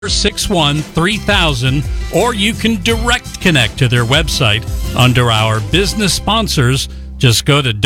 461-3000, or you can direct connect to their website under our business sponsors. Just go to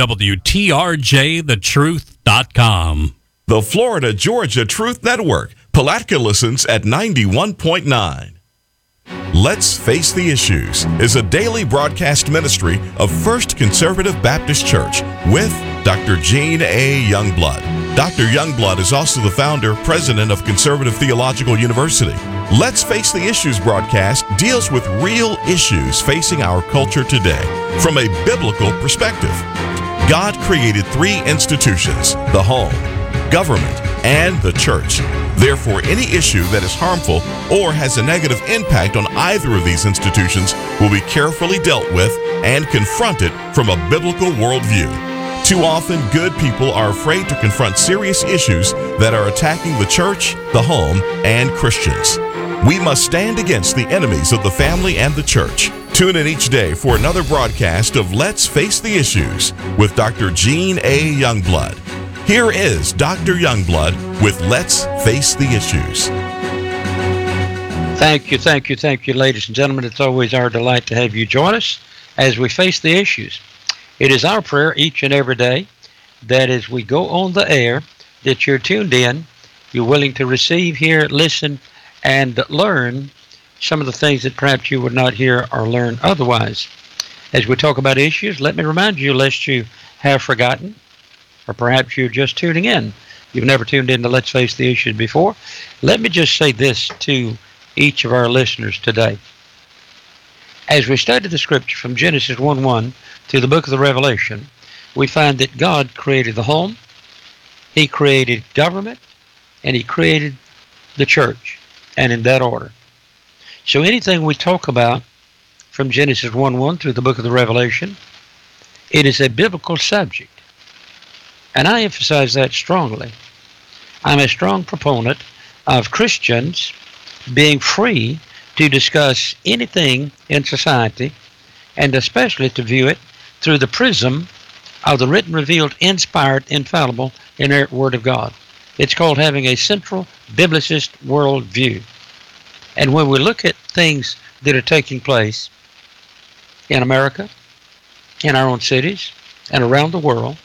WTRJTheTruth.com. The Florida Georgia Truth Network. Palatka listens at 91.9. Let's Face the Issues is a daily broadcast ministry of First Conservative Baptist Church with Dr. Gene A. Youngblood. Dr. Youngblood is also the founder, president of Conservative Theological University. Let's Face the Issues broadcast deals with real issues facing our culture today from a biblical perspective. God created three institutions: the home, government, and the church. Therefore, any issue that is harmful or has a negative impact on either of these institutions will be carefully dealt with and confronted from a biblical worldview. Too often, good people are afraid to confront serious issues that are attacking the church, the home, and Christians. We must stand against the enemies of the family and the church. Tune in each day for another broadcast of Let's Face the Issues with Dr. Gene A. Youngblood. Here is Dr. Youngblood with Let's Face the Issues. Thank you, ladies and gentlemen. It's always our delight to have you join us as we face the issues. It is our prayer each and every day that as we go on the air, that you're tuned in, you're willing to receive, hear, listen, and learn some of the things that perhaps you would not hear or learn otherwise. As we talk about issues, let me remind you, lest you have forgotten, or perhaps you're just tuning in. You've never tuned in to Let's Face the Issues before. Let me just say this to each of our listeners today. As we study the scripture from Genesis 1:1 to the book of the Revelation, we find that God created the home, He created government, and He created the church, and in that order. So anything we talk about from Genesis 1:1 through the book of the Revelation, it is a biblical subject. And I emphasize that strongly. I'm a strong proponent of Christians being free to discuss anything in society, and especially to view it through the prism of the written, revealed, inspired, infallible, inerrant Word of God. It's called having a central biblicist worldview. And when we look at things that are taking place in America, in our own cities, and around the world,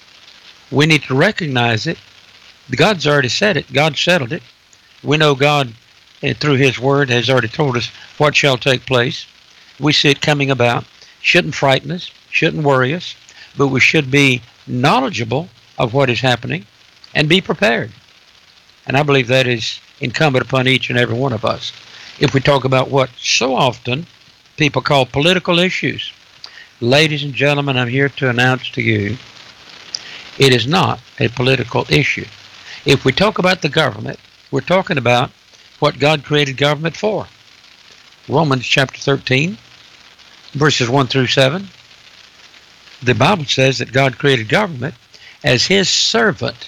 we need to recognize it. God's already said it. God settled it. We know God, through His Word, has already told us what shall take place. We see it coming about. Shouldn't frighten us, shouldn't worry us, but we should be knowledgeable of what is happening and be prepared. And I believe that is incumbent upon each and every one of us. If we talk about what so often people call political issues, ladies and gentlemen, I'm here to announce to you, it is not a political issue. If we talk about the government, we're talking about what God created government for. Romans chapter 13, verses 1 through 7. The Bible says that God created government as His servant.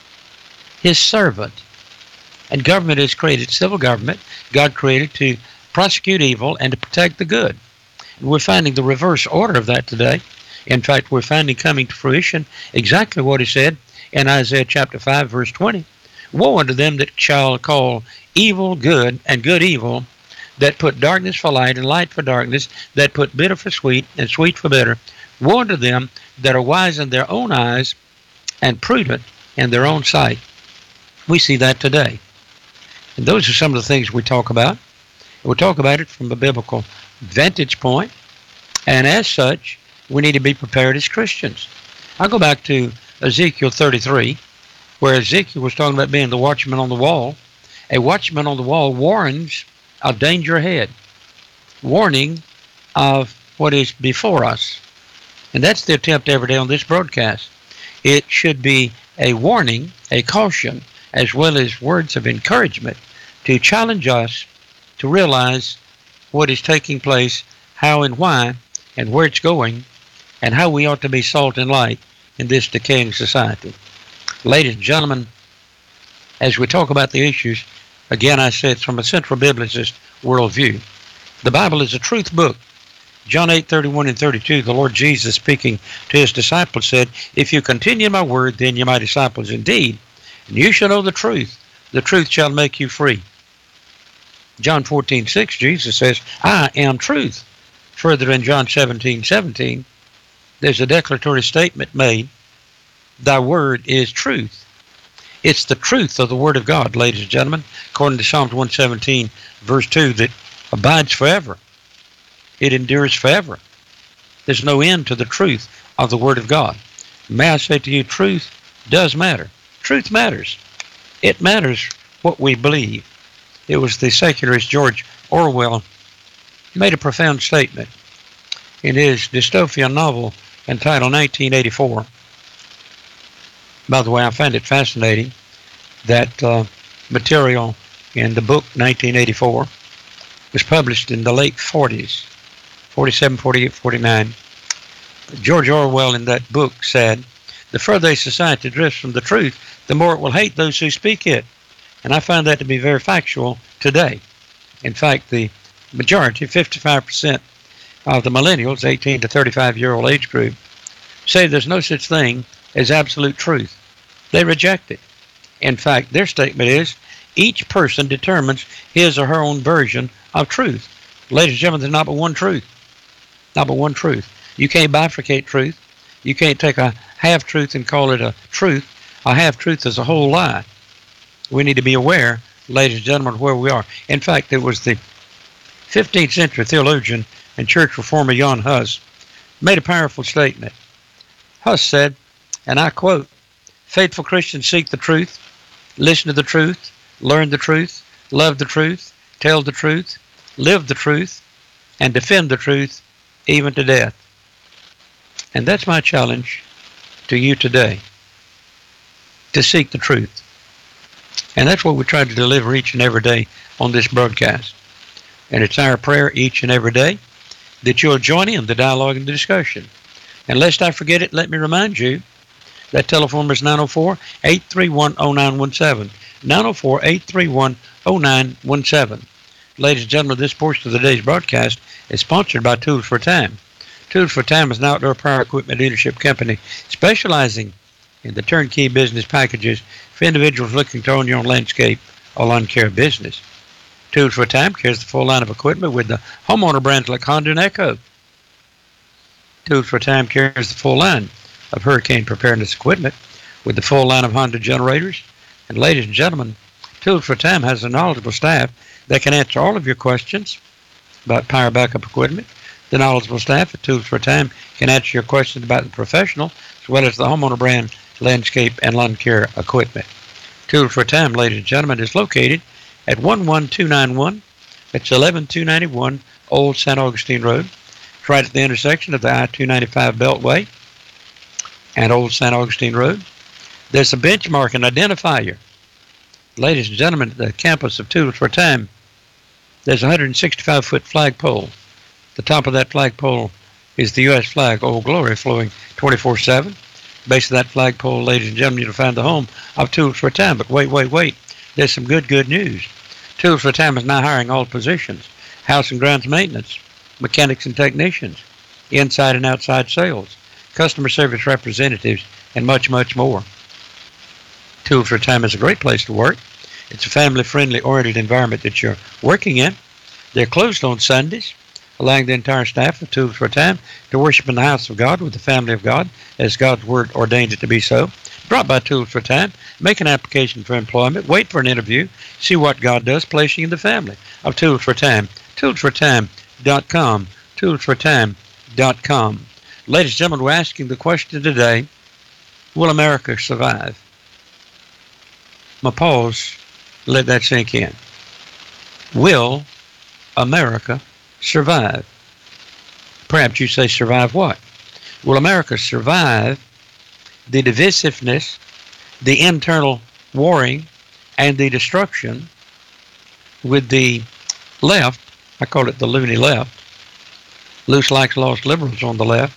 His servant. And government is created, civil government, God created to prosecute evil and to protect the good. And we're finding the reverse order of that today. In fact, we're finding coming to fruition exactly what He said in Isaiah chapter 5, verse 20. Woe unto them that shall call evil good and good evil, that put darkness for light and light for darkness, that put bitter for sweet and sweet for bitter. Woe unto them that are wise in their own eyes and prudent in their own sight. We see that today. And those are some of the things we talk about. We talk about it from a biblical vantage point, and as such, we need to be prepared as Christians. I'll go back to Ezekiel 33, where Ezekiel was talking about being the watchman on the wall. A watchman on the wall warns of danger ahead, warning of what is before us. And that's the attempt every day on this broadcast. It should be a warning, a caution, as well as words of encouragement to challenge us to realize what is taking place, how and why, and where it's going, and how we ought to be salt and light in this decaying society. Ladies and gentlemen, as we talk about the issues, again I say it's from a central biblicist worldview. The Bible is a truth book. John 8:31 and 32, the Lord Jesus speaking to His disciples said, "If you continue in my word, then you're my disciples indeed, and you shall know the truth. The truth shall make you free." John 14:6, Jesus says, I am truth. Further in John 17:17, there's a declaratory statement made, thy word is truth. It's the truth of the word of God, ladies and gentlemen, according to Psalms 117, verse 2, that abides forever. It endures forever. There's no end to the truth of the word of God. May I say to you, truth does matter. Truth matters. It matters what we believe. It was the secularist George Orwell made a profound statement in his dystopian novel entitled 1984. By the way, I find it fascinating that material in the book 1984 was published in the late 40s, 47, 48, 49. George Orwell in that book said, the further a society drifts from the truth, the more it will hate those who speak it. And I find that to be very factual today. In fact, the majority, 55% of the millennials, 18 to 35-year-old age group, say there's no such thing as absolute truth. They reject it. In fact, their statement is, each person determines his or her own version of truth. Ladies and gentlemen, there's not but one truth. Not but one truth. You can't bifurcate truth. You can't take a half-truth and call it a truth. A half-truth is a whole lie. We need to be aware, ladies and gentlemen, of where we are. In fact, it was the 15th century theologian and church reformer Jan Hus made a powerful statement. Hus said, and I quote, faithful Christians seek the truth, listen to the truth, learn the truth, love the truth, tell the truth, live the truth, and defend the truth even to death. And that's my challenge to you today, to seek the truth. And that's what we try to deliver each and every day on this broadcast. And it's our prayer each and every day that you'll join in the dialogue and the discussion. And lest I forget it, let me remind you that telephone number is 904-831-0917. 904-831-0917. Ladies and gentlemen, this portion of the day's broadcast is sponsored by Tools for Time. Tools for Time is an outdoor power equipment dealership company specializing in the turnkey business packages for individuals looking to own your own landscape or lawn care business. Tools for Time carries the full line of equipment with the homeowner brands like Honda and Echo. Tools for Time carries the full line of hurricane preparedness equipment with the full line of Honda generators. And ladies and gentlemen, Tools for Time has a knowledgeable staff that can answer all of your questions about power backup equipment. The knowledgeable staff at Tools for Time can answer your questions about the professional as well as the homeowner brand landscape and lawn care equipment. Tools for Time, ladies and gentlemen, is located at 11291. It's 11291 Old St. Augustine Road. It's right at the intersection of the I-295 Beltway and Old St. Augustine Road. There's a benchmark and identifier. Ladies and gentlemen, at the campus of Tools for Time, there's a 165-foot flagpole. The top of that flagpole is the U.S. flag, Old Glory, flowing 24/7. Base of that flagpole, ladies and gentlemen, you'll find the home of Tools for Time. But wait. There's some good news. Tools for Time is now hiring all positions. House and grounds maintenance, mechanics and technicians, inside and outside sales, customer service representatives, and much more. Tools for Time is a great place to work. It's a family-friendly, oriented environment that you're working in. They're closed on Sundays, allowing the entire staff of Tools for Time to worship in the house of God with the family of God, as God's Word ordains it to be so. Brought by Tools for Time, make an application for employment, wait for an interview, see what God does, placing in the family of Tools for Time. ToolsForTime.com. ToolsForTime.com. Ladies and gentlemen, we're asking the question today, will America survive? I'm going to pause, let that sink in. Will America survive? Perhaps you say, survive what? Will America survive the divisiveness, the internal warring, and the destruction with the left? I call it the loony left. Loose likes lost liberals on the left.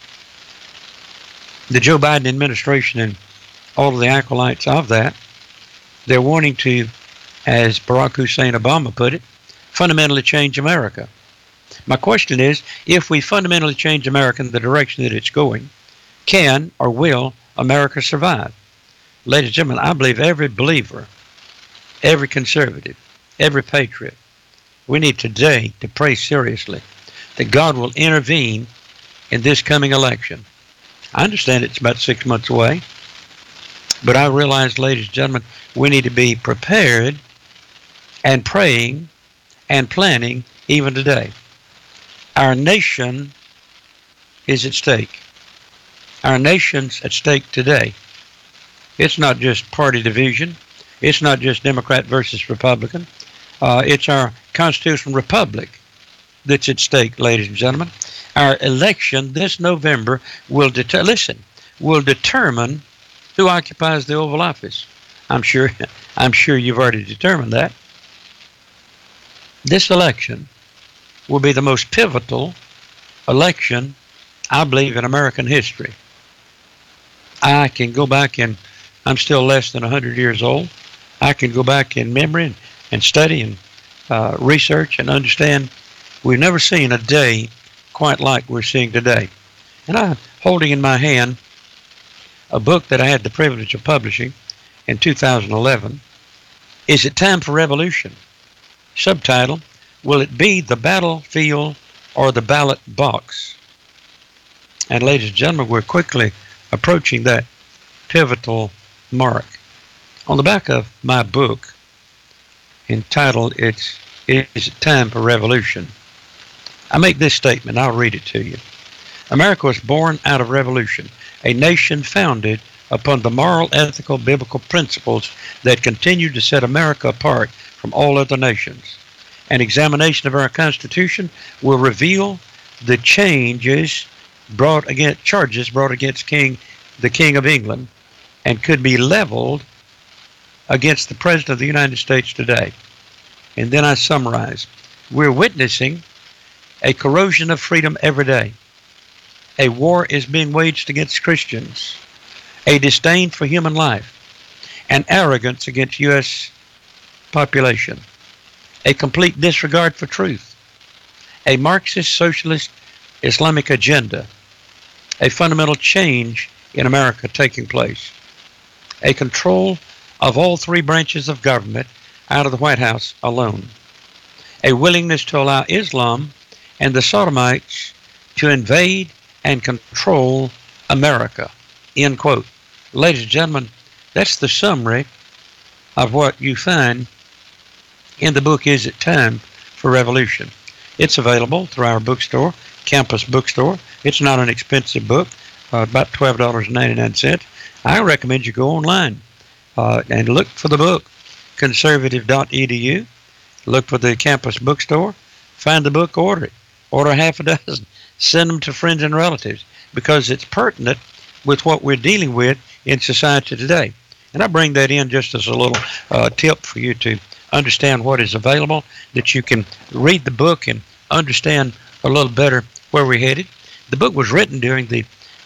The Joe Biden administration and all of the acolytes of that, they're wanting to, as Barack Hussein Obama put it, fundamentally change America. My question is, if we fundamentally change America in the direction that it's going, can or will America survive? Ladies and gentlemen, I believe every believer, every conservative, every patriot, We need today to pray seriously that God will intervene in this coming election. I understand it's about 6 months away, but I realize, ladies and gentlemen, we need to be prepared and praying and planning even today. Our nation is at stake. Our nation's at stake today. It's not just party division. It's not just Democrat versus Republican. It's our constitutional republic that's at stake, ladies and gentlemen. Our election this November will determine who occupies the Oval Office. I'm sure you've already determined that. This election will be the most pivotal election, I believe, in American history. I can go back, and I'm still less than 100 years old. I can go back in memory and study and research and understand. We've never seen a day quite like we're seeing today. And I'm holding in my hand a book that I had the privilege of publishing in 2011. Is It Time for Revolution? Subtitle, Will It Be the Battlefield or the Ballot Box? And ladies and gentlemen, we're quickly approaching that pivotal mark. On the back of my book, entitled Is It Time for Revolution, I make this statement. I'll read it to you. America was born out of revolution, a nation founded upon the moral, ethical, biblical principles that continue to set America apart from all other nations. An examination of our Constitution will reveal the charges brought against the King of England and could be leveled against the President of the United States today. And then I summarize. We're witnessing a corrosion of freedom every day. A war is being waged against Christians. A disdain for human life. An arrogance against U.S. population. A complete disregard for truth. A Marxist, socialist, Islamic agenda. A fundamental change in America taking place. A control of all three branches of government out of the White House alone. A willingness to allow Islam and the Sodomites to invade and control America. End quote. Ladies and gentlemen, that's the summary of what you find in the book, Is It Time for Revolution? It's available through our bookstore, Campus Bookstore. It's not an expensive book, about $12.99. I recommend you go online and look for the book, conservative.edu. Look for the Campus Bookstore. Find the book, order it. Order half a dozen. Send them to friends and relatives because it's pertinent with what we're dealing with in society today. And I bring that in just as a little tip for you to understand what is available, that you can read the book and understand a little better where we're headed. The book was written during the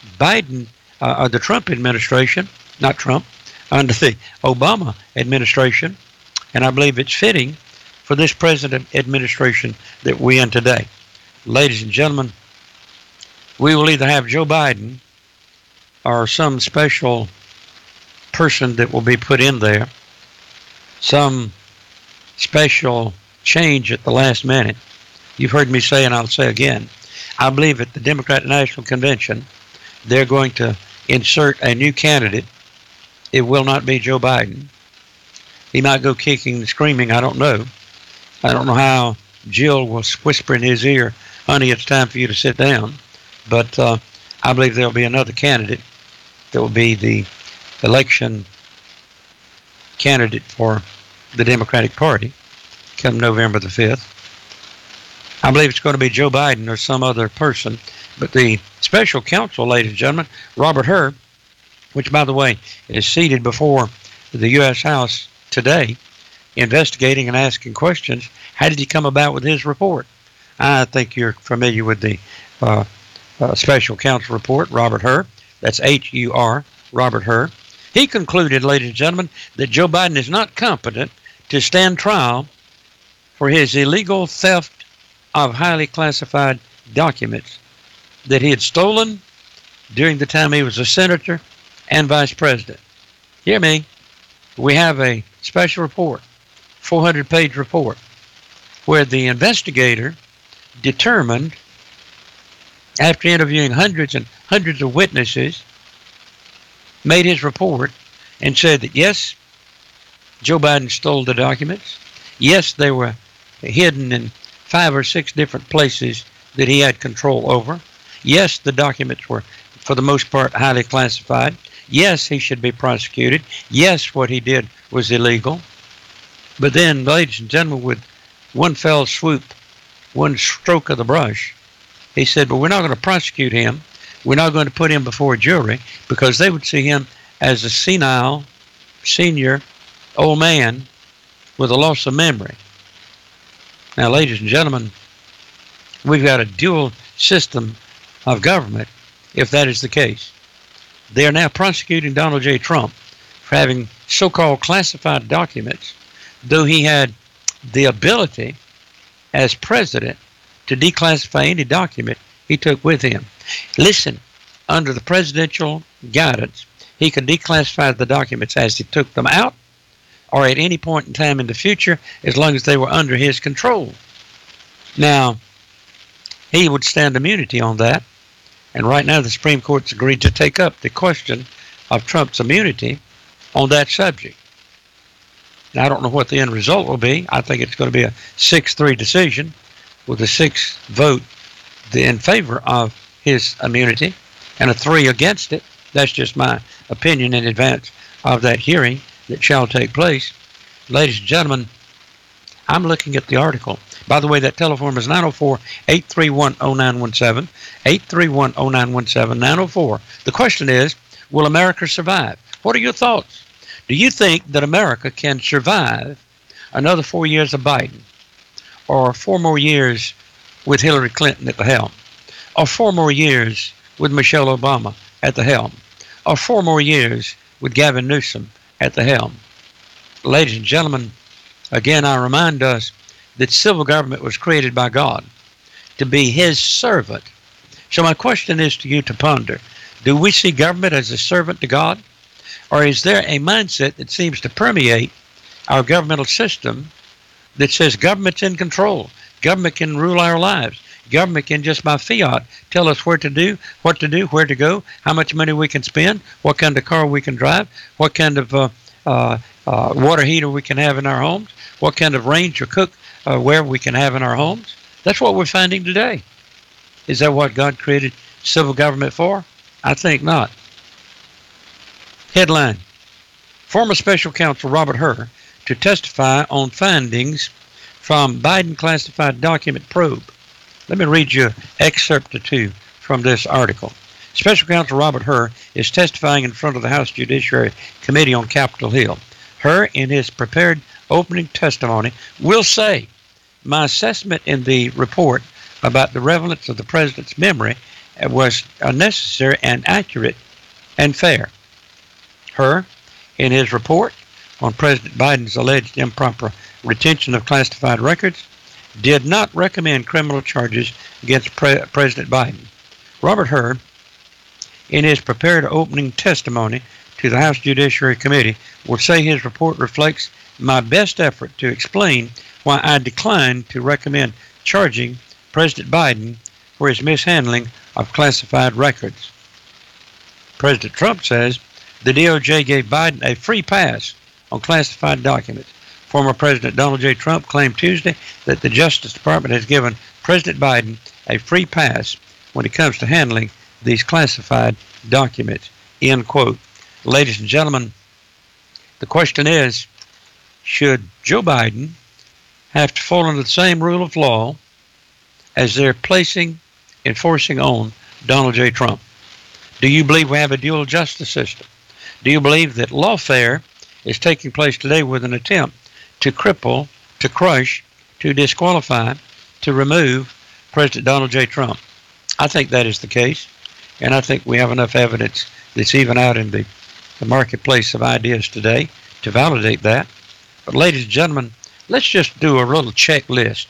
the Trump administration, not Trump, under the Obama administration, and I believe it's fitting for this present administration that we're in today. Ladies and gentlemen, we will either have Joe Biden or some special person that will be put in there, some special change at the last minute. You've heard me say, and I'll say again, I believe at the Democrat National Convention, they're going to insert a new candidate. It will not be Joe Biden. He might go kicking and screaming. I don't know. I don't know how Jill will whisper in his ear, honey, it's time for you to sit down. But I believe there'll be another candidate that will be the election candidate for the Democratic Party come November the 5th. I believe it's going to be Joe Biden or some other person. But the special counsel, ladies and gentlemen, Robert Hur, which, by the way, is seated before the U.S. House today, investigating and asking questions. How did he come about with his report? I think you're familiar with the special counsel report, Robert Hur. That's H-U-R, Robert Hur. He concluded, ladies and gentlemen, that Joe Biden is not competent to stand trial for his illegal theft of highly classified documents that he had stolen during the time he was a senator and vice president. Hear me. We have a special report, 400-page report, where the investigator determined, after interviewing hundreds and hundreds of witnesses, made his report and said that yes, Joe Biden stole the documents. Yes, they were hidden in 5 or 6 different places that he had control over. Yes, the documents were, for the most part, highly classified. Yes, he should be prosecuted. Yes, what he did was illegal. But then, ladies and gentlemen, with one fell swoop, one stroke of the brush, he said, but we're not going to prosecute him. We're not going to put him before a jury because they would see him as a senile, senior, old man with a loss of memory. Now, ladies and gentlemen, we've got a dual system of government if that is the case. They are now prosecuting Donald J. Trump for having so-called classified documents, though he had the ability as president to declassify any document he took with him. Listen, under the presidential guidance, he could declassify the documents as he took them out or at any point in time in the future as long as they were under his control. Now, he would stand immunity on that, and right now the Supreme Court's agreed to take up the question of Trump's immunity on that subject. Now, I don't know what the end result will be. I think it's going to be a 6-3 decision with a 6 vote in favor of his immunity and a 3 against it. That's just my opinion in advance of that hearing that shall take place. Ladies and gentlemen, I'm looking at the article. By the way, that telephone is 904-831-0917, 831-0917, 904. The question is, will America survive? What are your thoughts? Do you think that America can survive another 4 years of Biden, or 4 more years with Hillary Clinton at the helm, or 4 more years with Michelle Obama at the helm, or 4 more years with Gavin Newsom at the helm? Ladies and gentlemen, again, I remind us that civil government was created by God to be his servant. So my question is to you to ponder. Do we see government as a servant to God? Or is there a mindset that seems to permeate our governmental system that says government's in control, government can rule our lives, government can just by fiat tell us what to do, where to go, how much money we can spend, what kind of car we can drive, what kind of water heater we can have in our homes, what kind of range or cook where we can have in our homes? That's what we're finding today. Is that what God created civil government for? I think not. Headline: Former Special Counsel Robert Hur to testify on findings from Biden classified document probe. Let me read you an excerpt or two from this article. Special Counsel Robert Hur is testifying in front of the House Judiciary Committee on Capitol Hill. Hur, in his prepared opening testimony, will say, my assessment in the report about the relevance of the president's memory was necessary and accurate and fair. Hur, in his report on President Biden's alleged improper retention of classified records, did not recommend criminal charges against President Biden. Robert Hur, in his prepared opening testimony to the House Judiciary Committee, will say his report reflects my best effort to explain why I declined to recommend charging President Biden for his mishandling of classified records. President Trump says the DOJ gave Biden a free pass on classified documents. Former President Donald J. Trump claimed Tuesday that the Justice Department has given President Biden a free pass when it comes to handling these classified documents. End quote. Ladies and gentlemen, the question is, should Joe Biden have to fall under the same rule of law as they're enforcing on Donald J. Trump? Do you believe we have a dual justice system? Do you believe that lawfare is taking place today with an attempt to cripple, to crush, to disqualify, to remove President Donald J. Trump? I think that is the case, and I think we have enough evidence that's even out in the marketplace of ideas today to validate that. But ladies and gentlemen, let's just do a little checklist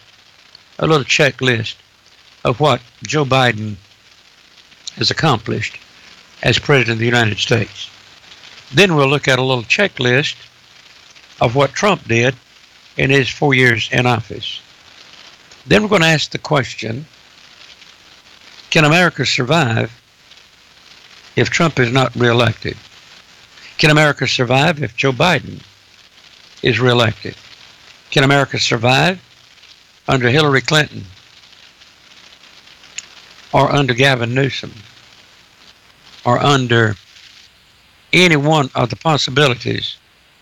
of what Joe Biden has accomplished as President of the United States. Then we'll look at a little checklist of what Trump did in his 4 years in office. Then we're going to ask the question, can America survive if Trump is not reelected? Can America survive if Joe Biden is reelected? Can America survive under Hillary Clinton or under Gavin Newsom or under any one of the possibilities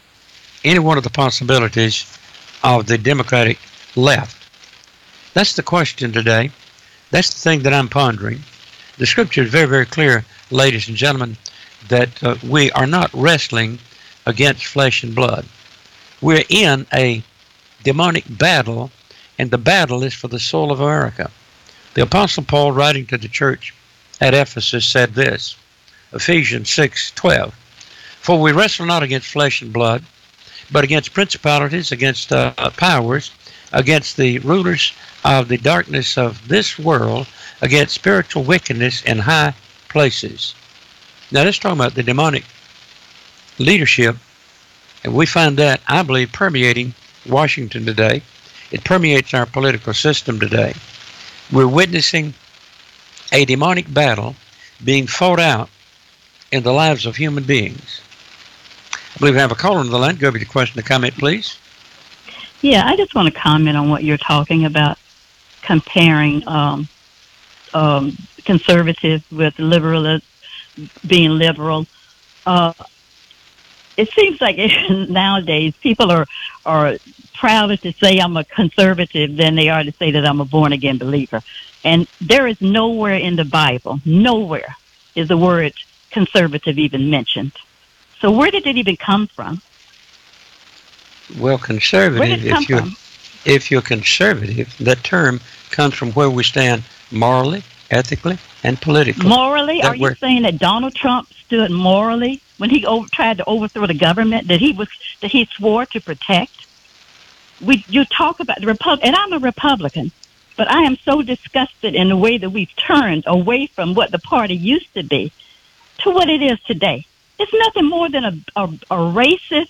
of the Democratic left? That's the question today. That's the thing that I'm pondering. The scripture is very, very clear, ladies and gentlemen, that we are not wrestling against flesh and blood. We're in a demonic battle, and the battle is for the soul of America. The Apostle Paul, writing to the church at Ephesus, said this, Ephesians 6:12, "For we wrestle not against flesh and blood, but against principalities, against powers, against the rulers of the darkness of this world, against spiritual wickedness in high places." Now let's talk about the demonic leadership, and we find that, I believe, permeating Washington today. It permeates our political system today. We're witnessing a demonic battle being fought out in the lives of human beings. I believe we have a caller on the line. Go over to question or comment, please. Yeah, I just want to comment on what you're talking about, comparing conservative with liberal, being liberal. It seems like nowadays people are prouder to say I'm a conservative than they are to say that I'm a born-again believer. And there is nowhere in the Bible, nowhere is the word conservative even mentioned. So where did it even come from? Well, conservative, if you're conservative, that term comes from where we stand morally, ethically, and politically. Morally? Are you saying that Donald Trump stood morally when he tried to overthrow the government that he swore to protect? You talk about the Republican, and I'm a Republican, but I am so disgusted in the way that we've turned away from what the party used to be to what it is today. It's nothing more than a racist.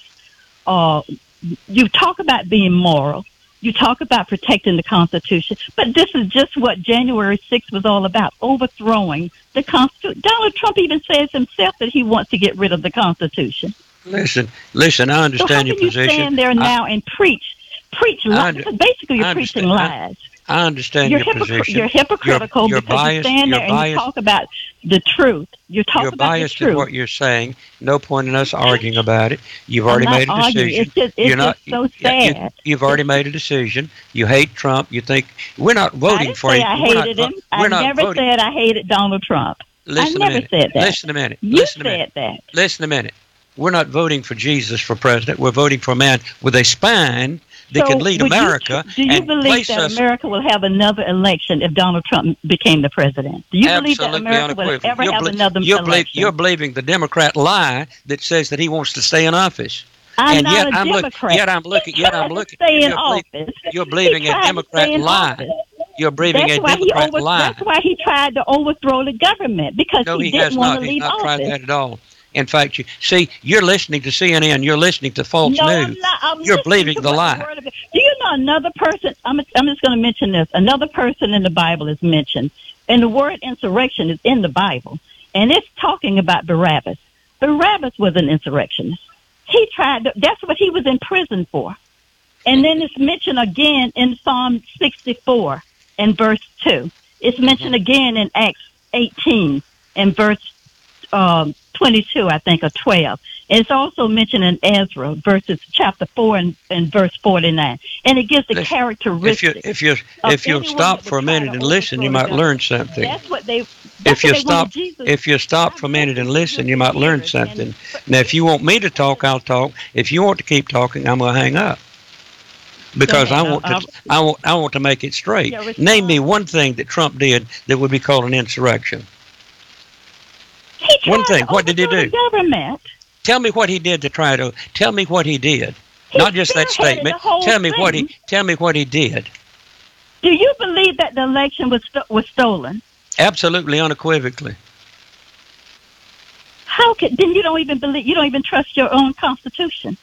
You talk about being moral. You talk about protecting the Constitution, but this is just what January 6th was all about, overthrowing the Constitution. Donald Trump even says himself that he wants to get rid of the Constitution. Listen, I understand your position. So how can you stand there now and preach lies? Basically, you're preaching lies. I understand your position. You're hypocritical because you stand there and you talk about the truth. You're biased in what you're saying. No point in us arguing about it. You've already made a decision. It's just so sad. You've already made a decision. You hate Trump. You think we're not voting for him. I hated him. I never said I hated Donald Trump. I never said that. Listen a minute. You said that. Listen a minute. We're not voting for Jesus for president. We're voting for a man with a spine that can lead America. Do you believe that America will have another election if Donald Trump became the president? Do you believe that America will ever have another election? You're believing the Democrat lie that says that he wants to stay in office. I'm not a Democrat. Yet I'm looking. Stay in office. You're believing a Democrat lie. You're believing a Democrat lie. That's why he tried to overthrow the government, because he didn't want to leave office. He's not tried that at all. In fact, you're listening to CNN. You're listening to false news. I'm not. You're believing the lie. Do you know another person? I'm just going to mention this. Another person in the Bible is mentioned, and the word insurrection is in the Bible, and it's talking about Barabbas. Barabbas was an insurrectionist. He tried. That's what he was in prison for. And then it's mentioned again in Psalm 64 and verse 2. It's mentioned again in Acts 18 and verse 22, I think, or 12. It's also mentioned in Ezra, chapter 4 and verse 49. And it gives the characteristics. If you'll stop for a minute and listen, you might learn something. That's what they. If you stop for a minute and listen, you might learn something. Now, if you want me to talk, I'll talk. If you want to keep talking, I'm going to hang up. Because I want to make it straight. Name me one thing that Trump did that would be called an insurrection. One thing. What did he do? Government. Tell me what he did to try to. Tell me what he did. Not just that statement. Tell me what he did. Do you believe that the election was stolen? Absolutely, unequivocally. Then you don't even believe? You don't even trust your own Constitution?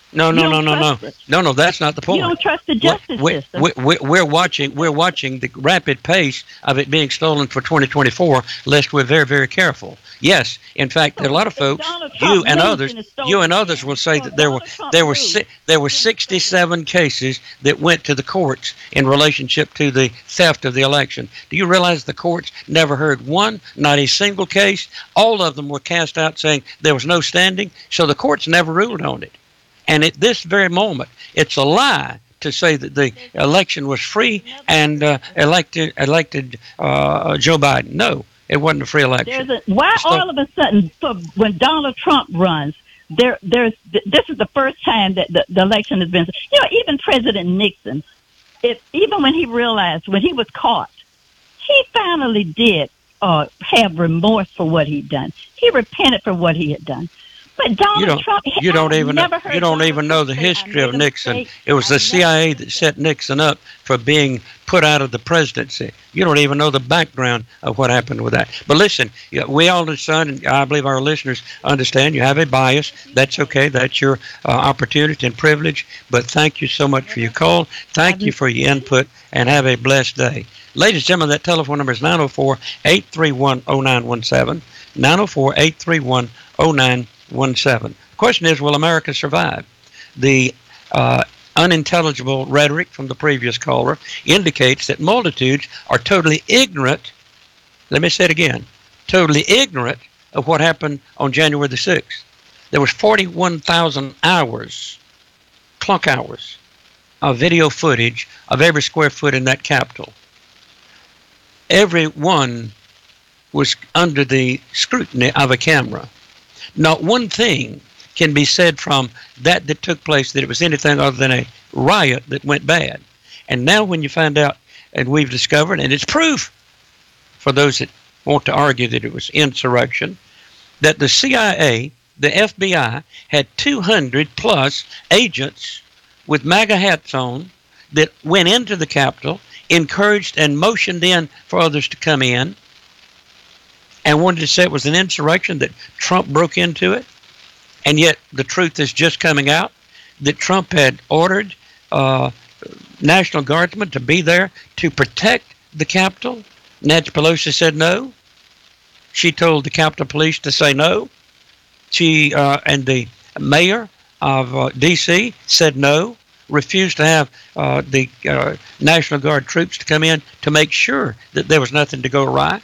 No, You no, no, don't no, no, trust it. no. That's not the point. You don't trust the justice system. We're watching the rapid pace of it being stolen for 2024. Lest we're very, very careful. Yes, in fact, a lot of folks, you and others will say that there were 67 cases that went to the courts in relationship to the theft of the election. Do you realize the courts never heard one, not a single case? All of them were cast out saying there was no standing, so the courts never ruled on it. And at this very moment, it's a lie to say that the election was free and elected Joe Biden. No, it wasn't a free election. All of a sudden, when Donald Trump runs, this is the first time that the election has been. Even President Nixon, even when he realized when he was caught, he finally did have remorse for what he'd done. He repented for what he had done. But Donald Trump, you don't even know the history of Nixon. It was the CIA that set Nixon up for being put out of the presidency. You don't even know the background of what happened with that. But listen, we all understand, and I believe our listeners understand, you have a bias. That's okay. That's your opportunity and privilege. But thank you so much for your call. Thank you for your input, and have a blessed day. Ladies and gentlemen, that telephone number is 904-831-0917, 904-831-0917. The question is, will America survive? The unintelligible rhetoric from the previous caller indicates that multitudes are totally ignorant. Let me say it again. Totally ignorant of what happened on January the 6th. There was 41,000 hours, clock hours, of video footage of every square foot in that Capitol. Everyone was under the scrutiny of a camera. Not one thing can be said from that took place that it was anything other than a riot that went bad. And now when you find out, and we've discovered, and it's proof for those that want to argue that it was insurrection, that the CIA, the FBI, had 200 plus agents with MAGA hats on that went into the Capitol, encouraged and motioned in for others to come in, and wanted to say it was an insurrection, that Trump broke into it. And yet the truth is just coming out that Trump had ordered National Guardsmen to be there to protect the Capitol. Nancy Pelosi said no. She told the Capitol Police to say no. She and the mayor of D.C. said no, refused to have the National Guard troops to come in to make sure that there was nothing to go awry.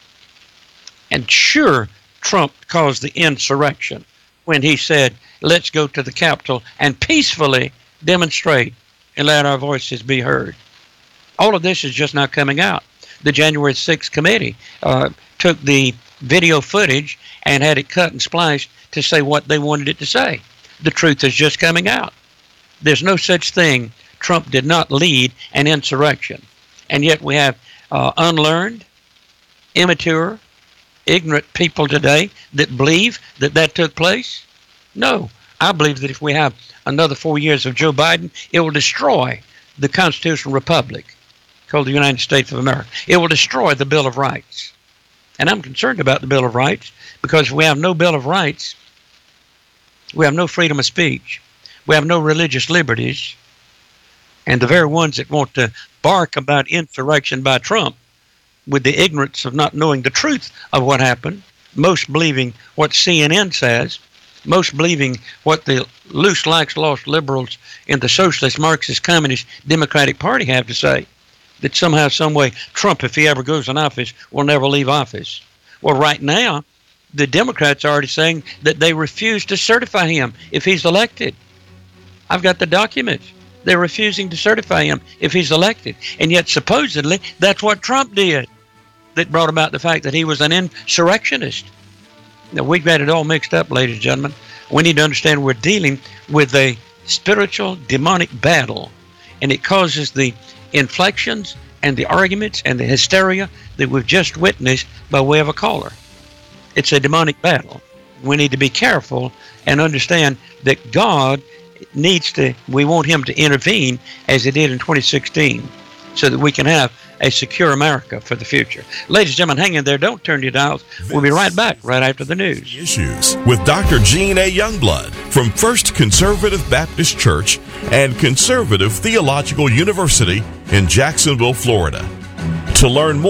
And sure, Trump caused the insurrection when he said, let's go to the Capitol and peacefully demonstrate and let our voices be heard. All of this is just now coming out. The January 6th committee took the video footage and had it cut and spliced to say what they wanted it to say. The truth is just coming out. There's no such thing. Trump did not lead an insurrection. And yet we have unlearned, immature, ignorant people today that believe that took place. No, I believe that if we have another 4 years of Joe Biden, it will destroy the constitutional republic called the United States of America. It will destroy the Bill of Rights. And I'm concerned about the Bill of Rights because if we have no Bill of Rights, we have no freedom of speech. We have no religious liberties. And the very ones that want to bark about insurrection by Trump with the ignorance of not knowing the truth of what happened, most believing what CNN says, most believing what the loose, lax, lost liberals in the Socialist, Marxist, Communist, Democratic Party have to say, that somehow, some way, Trump, if he ever goes in office, will never leave office. Well, right now, the Democrats are already saying that they refuse to certify him if he's elected. I've got the documents. They're refusing to certify him if he's elected. And yet, supposedly, that's what Trump did that brought about the fact that he was an insurrectionist. Now, we've got it all mixed up, ladies and gentlemen. We need to understand we're dealing with a spiritual, demonic battle, and it causes the inflections and the arguments and the hysteria that we've just witnessed by way of a caller. It's a demonic battle. We need to be careful and understand that God we want him to intervene as he did in 2016. so that we can have a secure America for the future. Ladies and gentlemen, hang in there. Don't turn your dials. We'll be right back right after the news. Issues with Dr. Gene A. Youngblood from First Conservative Baptist Church and Conservative Theological University in Jacksonville, Florida. To learn more